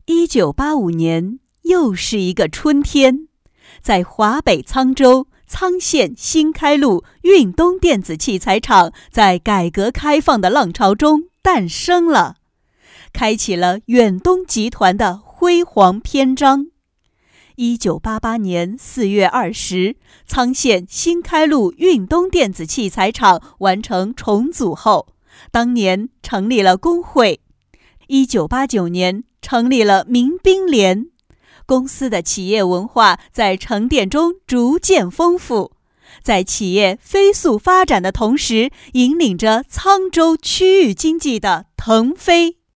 1985年，又是一个春天，在华北沧州沧县新开路运东电子器材厂在改革开放的浪潮中诞生了，开启了远东集团的辉煌篇章。1988年4月20日，沧县新开路运东电子器材厂完成重组后，当年成立了工会。1989年成立了民兵连，公司的企业文化在沉淀中逐渐丰富，在企业飞速发展的同时，引领着沧州区域经济的腾飞。